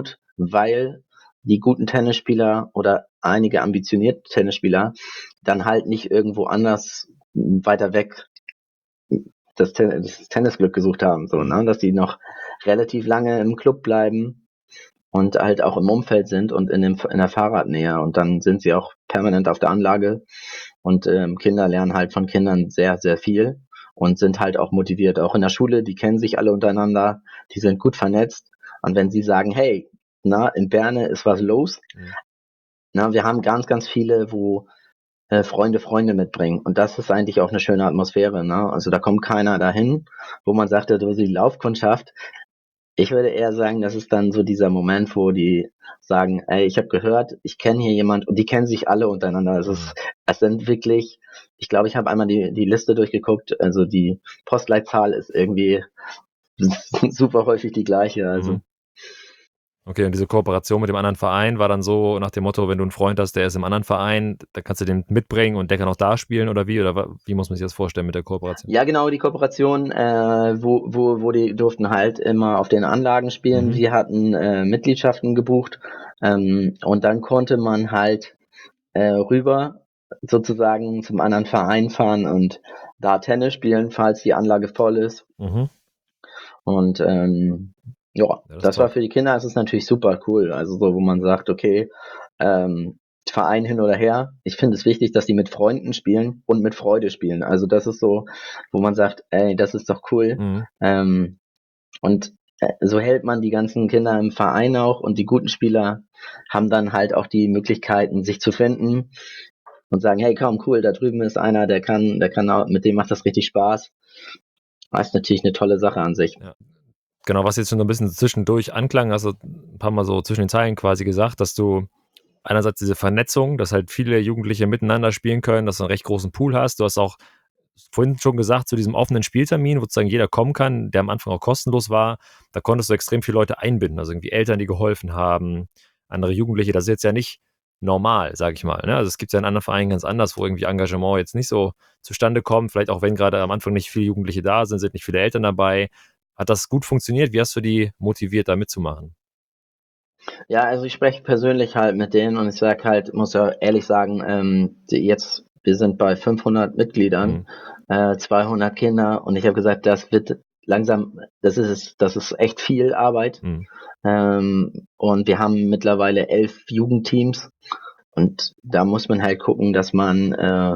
weil die guten Tennisspieler oder einige ambitionierte Tennisspieler dann halt nicht irgendwo anders weiter weg das, Ten- das Tennisglück gesucht haben, so, ne? Dass die noch relativ lange im Club bleiben und halt auch im Umfeld sind und in, dem, in der Fahrradnähe und dann sind sie auch permanent auf der Anlage und ähm, Kinder lernen halt von Kindern sehr, sehr viel und sind halt auch motiviert, auch in der Schule, die kennen sich alle untereinander, die sind gut vernetzt und wenn sie sagen, hey, na, in Berne ist was los, Mhm. na, wir haben ganz, ganz viele, wo äh, Freunde Freunde mitbringen. Und das ist eigentlich auch eine schöne Atmosphäre. Ne? Also da kommt keiner dahin, wo man sagt, so die Laufkundschaft. Ich würde eher sagen, das ist dann so dieser Moment, wo die sagen, ey, ich habe gehört, ich kenne hier jemand und die kennen sich alle untereinander. Es ist, es sind wirklich, ich glaube, ich habe einmal die, die Liste durchgeguckt, also die Postleitzahl ist irgendwie super häufig die gleiche. Also Mhm. Okay, und diese Kooperation mit dem anderen Verein war dann so nach dem Motto, wenn du einen Freund hast, der ist im anderen Verein, dann kannst du den mitbringen und der kann auch da spielen oder wie? Oder wa- wie muss man sich das vorstellen mit der Kooperation? ja, genau, die Kooperation, äh, wo, wo, wo die durften halt immer auf den Anlagen spielen. Mhm. Wir hatten äh, Mitgliedschaften gebucht ähm, und dann konnte man halt äh, rüber sozusagen zum anderen Verein fahren und da Tennis spielen, falls die Anlage voll ist. Mhm. Und ähm, ja, Ja, das ist das war top. für die Kinder, das ist natürlich super cool. Also so, wo man sagt, okay, ähm, Verein hin oder her. Ich finde es wichtig, dass die mit Freunden spielen und mit Freude spielen. Also das ist so, wo man sagt, ey, das ist doch cool. Mhm. Ähm, und äh, so hält man die ganzen Kinder im Verein auch und die guten Spieler haben dann halt auch die Möglichkeiten, sich zu finden und sagen, hey, komm, cool, da drüben ist einer, der kann, der kann auch, mit dem macht das richtig Spaß. Das ist natürlich eine tolle Sache an sich. Ja. Genau, was jetzt schon so ein bisschen zwischendurch anklang, hast du ein paar Mal so zwischen den Zeilen quasi gesagt, dass du einerseits diese Vernetzung, dass halt viele Jugendliche miteinander spielen können, dass du einen recht großen Pool hast. Du hast auch vorhin schon gesagt, zu diesem offenen Spieltermin, wo sozusagen jeder kommen kann, der am Anfang auch kostenlos war, da konntest du extrem viele Leute einbinden, also irgendwie Eltern, die geholfen haben, andere Jugendliche, das ist jetzt ja nicht normal, sage ich mal. Ne? Also es gibt ja in anderen Vereinen ganz anders, wo irgendwie Engagement jetzt nicht so zustande kommt, vielleicht auch wenn gerade am Anfang nicht viele Jugendliche da sind, sind nicht viele Eltern dabei. Hat das gut funktioniert? Wie hast du die motiviert, da mitzumachen? Ja, also ich spreche persönlich halt mit denen und ich sag halt, muss ja ehrlich sagen, ähm, die jetzt, wir sind bei fünfhundert Mitgliedern, Mhm. äh, zweihundert Kinder und ich habe gesagt, das wird langsam, das ist das ist echt viel Arbeit. Mhm. Ähm, und wir haben mittlerweile elf Jugendteams und da muss man halt gucken, dass man äh,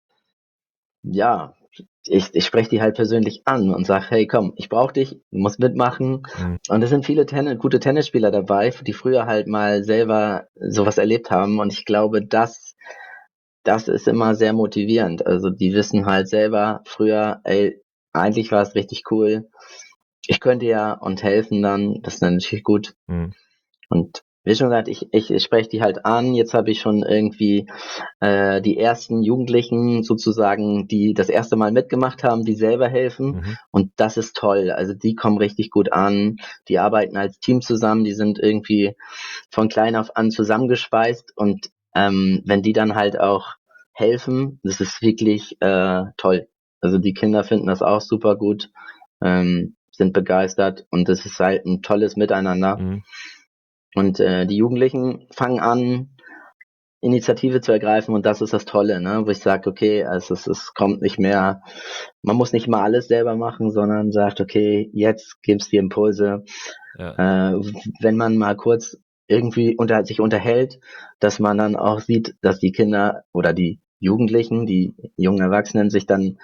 ja, ich, ich spreche die halt persönlich an und sage, hey, komm, ich brauche dich, du musst mitmachen. Mhm. Und es sind viele Tennis, gute Tennisspieler dabei, die früher halt mal selber sowas erlebt haben. Und ich glaube, das, das ist immer sehr motivierend. Also die wissen halt selber früher, ey, eigentlich war es richtig cool. Ich könnte ja und helfen dann, das ist dann natürlich gut. Mhm. Und wie schon gesagt, ich, ich, ich spreche die halt an. Jetzt habe ich schon irgendwie äh, die ersten Jugendlichen sozusagen, die das erste Mal mitgemacht haben, die selber helfen. Mhm. Und das ist toll. Also die kommen richtig gut an. Die arbeiten als Team zusammen. Die sind irgendwie von klein auf an zusammengeschweißt. Und ähm, wenn die dann halt auch helfen, das ist wirklich äh, toll. Also die Kinder finden das auch super gut, ähm, sind begeistert und es ist halt ein tolles Miteinander. Mhm. Und äh, die Jugendlichen fangen an, Initiative zu ergreifen und das ist das Tolle, ne? Wo ich sage, okay, also es, es kommt nicht mehr, man muss nicht mal alles selber machen, sondern sagt, okay, jetzt gibt's die Impulse. Ja. Äh, wenn man mal kurz irgendwie unter, sich unterhält, dass man dann auch sieht, dass die Kinder oder die Jugendlichen, die jungen Erwachsenen sich dann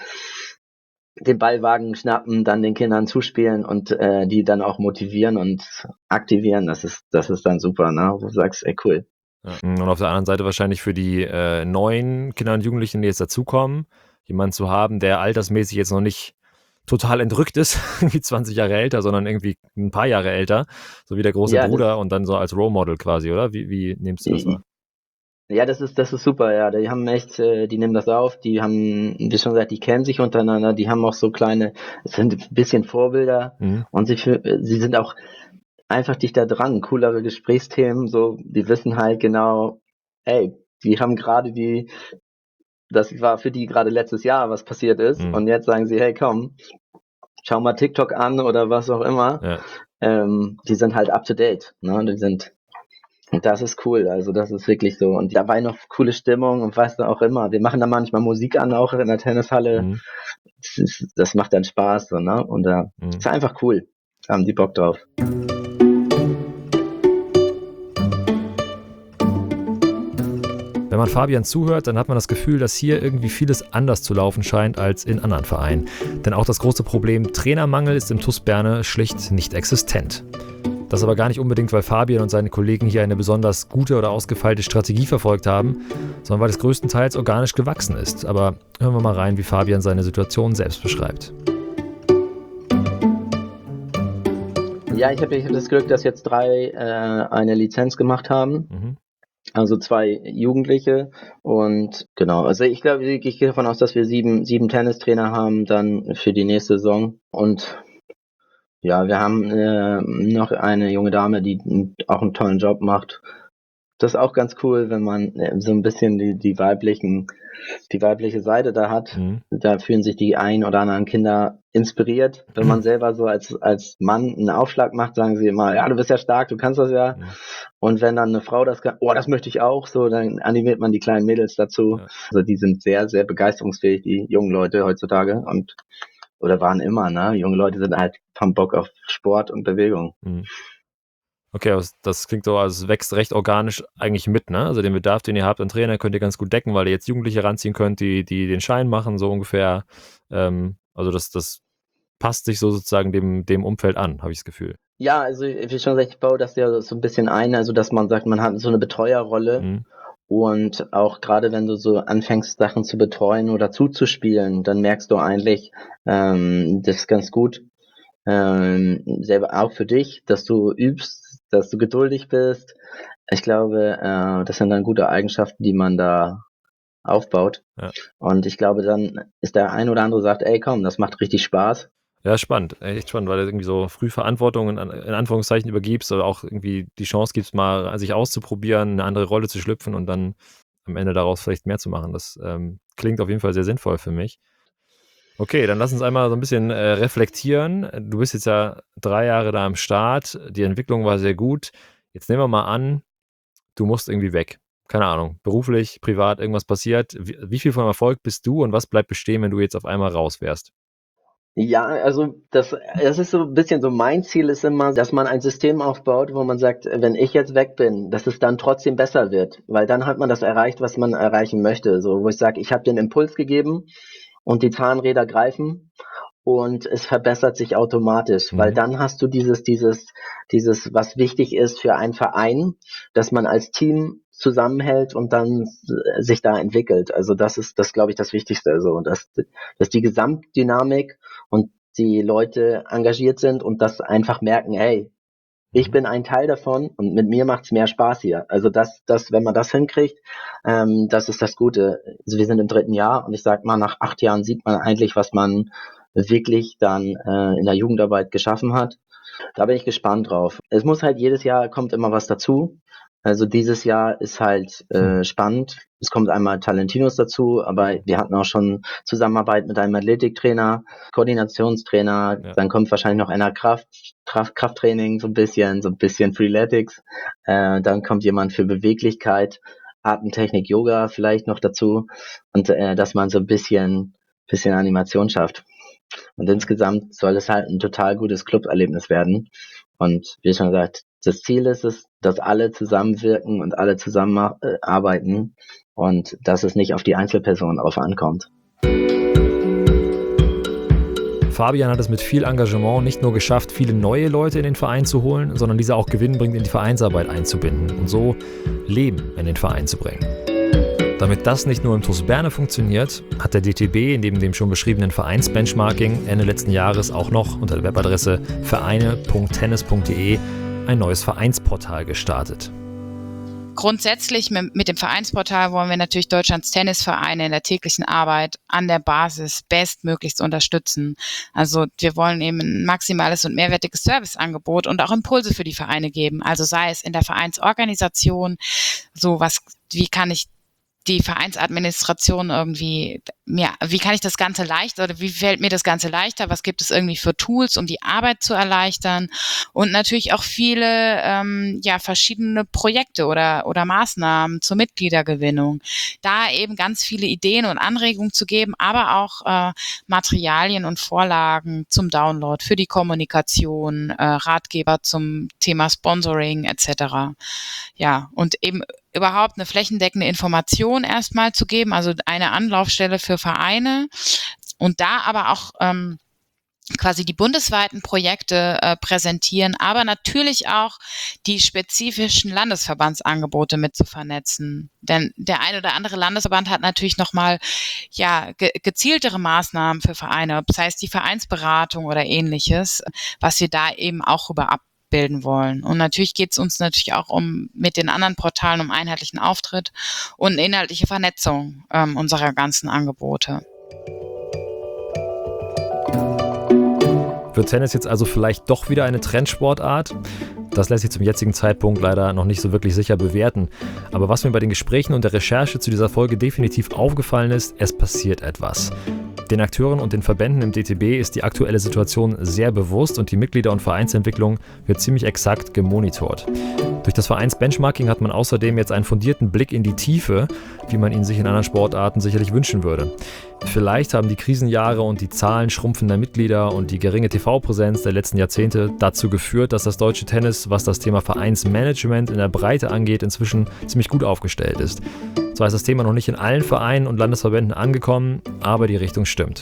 den Ballwagen schnappen, dann den Kindern zuspielen und äh, die dann auch motivieren und aktivieren. Das ist, das ist dann super, ne? Wo du sagst, ey, cool. Ja. Und auf der anderen Seite wahrscheinlich für die äh, neuen Kinder und Jugendlichen, die jetzt dazukommen, jemanden zu haben, der altersmäßig jetzt noch nicht total entrückt ist, irgendwie zwanzig Jahre älter, sondern irgendwie ein paar Jahre älter, so wie der große Ja, das, Bruder und dann so als Role Model quasi, oder? Wie, wie nimmst du das wahr? ja, das ist, das ist super, ja. Die haben echt, äh, die nehmen das auf, die haben, wie schon gesagt, die kennen sich untereinander, die haben auch so kleine, es sind ein bisschen Vorbilder Mhm. und sie, für, sie sind auch einfach dichter dran, coolere Gesprächsthemen, so, die wissen halt genau, ey, die haben gerade die, das war für die gerade letztes Jahr, was passiert ist, Mhm. und jetzt sagen sie, hey, komm, schau mal TikTok an oder was auch immer. Ja. Ähm, die sind halt up to date, ne? Die sind Und das ist cool, also das ist wirklich so. Und dabei noch coole Stimmung und weißt du auch immer. Wir machen da manchmal Musik an, auch in der Tennishalle. Mhm. Das, ist, das macht dann Spaß, so, ne? Und da äh, Mhm. ist einfach cool. Da haben die Bock drauf. Wenn man Fabian zuhört, dann hat man das Gefühl, dass hier irgendwie vieles anders zu laufen scheint als in anderen Vereinen. Denn auch das große Problem Trainermangel ist im T U S Berne schlicht nicht existent. Das aber gar nicht unbedingt, weil Fabian und seine Kollegen hier eine besonders gute oder ausgefeilte Strategie verfolgt haben, sondern weil es größtenteils organisch gewachsen ist. Aber hören wir mal rein, wie Fabian seine Situation selbst beschreibt. Ja, ich habe ich hab das Glück, dass jetzt drei äh, eine Lizenz gemacht haben. Mhm. Also zwei Jugendliche und genau, also ich glaube, ich gehe davon aus, dass wir sieben, sieben Tennistrainer haben dann für die nächste Saison und ja, wir haben äh, noch eine junge Dame, die auch einen tollen Job macht. Das ist auch ganz cool, wenn man äh, so ein bisschen die, die weiblichen, die weibliche Seite da hat. Mhm. Da fühlen sich die ein oder anderen Kinder inspiriert. Wenn man selber so als, als Mann einen Aufschlag macht, sagen sie immer, ja, du bist ja stark, du kannst das ja. Mhm. Und wenn dann eine Frau das kann, oh, das möchte ich auch, so, dann animiert man die kleinen Mädels dazu. Ja. Also die sind sehr, sehr begeisterungsfähig, die jungen Leute heutzutage und oder waren immer, ne? Junge Leute sind halt vom Bock auf Sport und Bewegung. Mhm. Okay, das, das klingt so, also es wächst recht organisch eigentlich mit, ne? Also den Bedarf, den ihr habt an Trainer, könnt ihr ganz gut decken, weil ihr jetzt Jugendliche ranziehen könnt, die, die den Schein machen, so ungefähr. Ähm, also das, das passt sich so sozusagen dem, dem Umfeld an, habe ich das Gefühl. Ja, also wie schon gesagt, ich baue das ja so ein bisschen ein, also dass man sagt, man hat so eine Betreuerrolle. Mhm. Und auch gerade wenn du so anfängst, Sachen zu betreuen oder zuzuspielen, dann merkst du eigentlich, ähm, das ist ganz gut, ähm, selber auch für dich, dass du übst, dass du geduldig bist. Ich glaube, äh, das sind dann gute Eigenschaften, die man da aufbaut. Ja. Und ich glaube, dann ist der ein oder andere sagt, ey, komm, das macht richtig Spaß. Ja, spannend, echt spannend, weil du irgendwie so früh Verantwortung in, in Anführungszeichen übergibst oder auch irgendwie die Chance gibst, mal sich auszuprobieren, eine andere Rolle zu schlüpfen und dann am Ende daraus vielleicht mehr zu machen. Das ähm, klingt auf jeden Fall sehr sinnvoll für mich. Okay, dann lass uns einmal so ein bisschen äh, reflektieren. Du bist jetzt ja drei Jahre da am Start, die Entwicklung war sehr gut. Jetzt nehmen wir mal an, du musst irgendwie weg. Keine Ahnung, beruflich, privat, irgendwas passiert. Wie, wie viel vom Erfolg bist du und was bleibt bestehen, wenn du jetzt auf einmal raus wärst? Ja, also das, das ist so ein bisschen so mein Ziel ist immer, dass man ein System aufbaut, wo man sagt, wenn ich jetzt weg bin, dass es dann trotzdem besser wird, weil dann hat man das erreicht, was man erreichen möchte. So, wo ich sage, ich habe den Impuls gegeben und die Zahnräder greifen und es verbessert sich automatisch, Mhm. weil dann hast du dieses, dieses, dieses, was wichtig ist für einen Verein, dass man als Team zusammenhält und dann äh, sich da entwickelt. Also das ist, das glaube ich, das Wichtigste. Also, und dass, dass die Gesamtdynamik und die Leute engagiert sind und das einfach merken, hey, ich Mhm. bin ein Teil davon und mit mir macht's mehr Spaß hier. Also das, das, wenn man das hinkriegt, ähm, das ist das Gute. Also wir sind im dritten Jahr und ich sag mal, nach acht Jahren sieht man eigentlich, was man wirklich dann äh, in der Jugendarbeit geschaffen hat. Da bin ich gespannt drauf. Es muss halt jedes Jahr kommt immer was dazu. Also dieses Jahr ist halt äh, Hm. spannend. Es kommt einmal Talentinos dazu, aber wir hatten auch schon Zusammenarbeit mit einem Athletiktrainer, Koordinationstrainer, Ja. dann kommt wahrscheinlich noch einer Kraft, Kraft, Krafttraining, so ein bisschen, so ein bisschen Freeletics. Äh, dann kommt jemand für Beweglichkeit, Atemtechnik, Yoga vielleicht noch dazu und äh, dass man so ein bisschen, bisschen Animation schafft. Und insgesamt soll es halt ein total gutes Club-Erlebnis werden. Und wie schon gesagt, das Ziel ist es, dass alle zusammenwirken und alle zusammenarbeiten und dass es nicht auf die Einzelperson drauf ankommt. Fabian hat es mit viel Engagement nicht nur geschafft, viele neue Leute in den Verein zu holen, sondern diese auch gewinnbringend in die Vereinsarbeit einzubinden und so Leben in den Verein zu bringen. Damit das nicht nur im T U S Berne funktioniert, hat der D T B neben dem schon beschriebenen Vereinsbenchmarking Ende letzten Jahres auch noch unter der Webadresse vereine punkt tennis punkt de ein neues Vereinsportal gestartet. Grundsätzlich mit, mit dem Vereinsportal wollen wir natürlich Deutschlands Tennisvereine in der täglichen Arbeit an der Basis bestmöglichst unterstützen. Also wir wollen eben ein maximales und mehrwertiges Serviceangebot und auch Impulse für die Vereine geben. Also sei es in der Vereinsorganisation, so was, wie kann ich die Vereinsadministration irgendwie, ja, wie kann ich das Ganze leichter oder wie fällt mir das Ganze leichter? Was gibt es irgendwie für Tools, um die Arbeit zu erleichtern? Und natürlich auch viele, ähm, ja, verschiedene Projekte oder, oder Maßnahmen zur Mitgliedergewinnung. Da eben ganz viele Ideen und Anregungen zu geben, aber auch äh, Materialien und Vorlagen zum Download für die Kommunikation, äh, Ratgeber zum Thema Sponsoring et cetera. Ja, und eben überhaupt eine flächendeckende Information erstmal zu geben, also eine Anlaufstelle für Vereine und da aber auch ähm, quasi die bundesweiten Projekte äh, präsentieren, aber natürlich auch die spezifischen Landesverbandsangebote mit zu vernetzen. Denn der ein oder andere Landesverband hat natürlich nochmal ja, ge- gezieltere Maßnahmen für Vereine, das heißt die Vereinsberatung oder ähnliches, was wir da eben auch rüber ab bilden wollen. Und natürlich geht es uns natürlich auch um mit den anderen Portalen um einheitlichen Auftritt und inhaltliche Vernetzung ähm, unserer ganzen Angebote. Wird Tennis jetzt also vielleicht doch wieder eine Trendsportart? Das lässt sich zum jetzigen Zeitpunkt leider noch nicht so wirklich sicher bewerten. Aber was mir bei den Gesprächen und der Recherche zu dieser Folge definitiv aufgefallen ist, es passiert etwas. Den Akteuren und den Verbänden im D T B ist die aktuelle Situation sehr bewusst und die Mitglieder- und Vereinsentwicklung wird ziemlich exakt gemonitort. Durch das Vereins-Benchmarking hat man außerdem jetzt einen fundierten Blick in die Tiefe, wie man ihn sich in anderen Sportarten sicherlich wünschen würde. Vielleicht haben die Krisenjahre und die Zahlen schrumpfender Mitglieder und die geringe T V-Präsenz der letzten Jahrzehnte dazu geführt, dass das deutsche Tennis, was das Thema Vereinsmanagement in der Breite angeht, inzwischen ziemlich gut aufgestellt ist. Zwar ist das Thema noch nicht in allen Vereinen und Landesverbänden angekommen, aber die Richtung stimmt.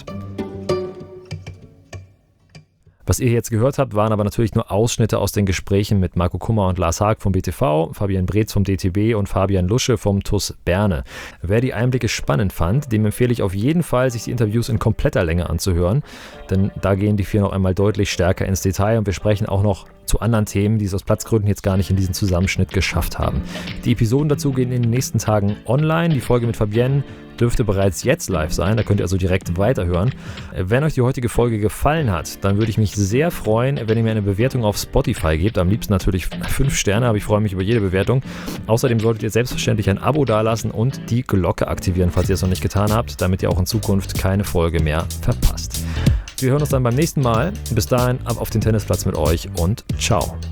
Was ihr jetzt gehört habt, waren aber natürlich nur Ausschnitte aus den Gesprächen mit Marco Kummer und Lars Haag vom B T V, Fabian Breetz vom D T B und Fabian Lusche vom T U S Berne. Wer die Einblicke spannend fand, dem empfehle ich auf jeden Fall, sich die Interviews in kompletter Länge anzuhören, denn da gehen die vier noch einmal deutlich stärker ins Detail und wir sprechen auch noch zu anderen Themen, die es aus Platzgründen jetzt gar nicht in diesen Zusammenschnitt geschafft haben. Die Episoden dazu gehen in den nächsten Tagen online. Die Folge mit Fabienne dürfte bereits jetzt live sein, da könnt ihr also direkt weiterhören. Wenn euch die heutige Folge gefallen hat, dann würde ich mich sehr freuen, wenn ihr mir eine Bewertung auf Spotify gebt. Am liebsten natürlich fünf Sterne, aber ich freue mich über jede Bewertung. Außerdem solltet ihr selbstverständlich ein Abo dalassen und die Glocke aktivieren, falls ihr es noch nicht getan habt, damit ihr auch in Zukunft keine Folge mehr verpasst. Wir hören uns dann beim nächsten Mal. Bis dahin, ab auf den Tennisplatz mit euch und ciao.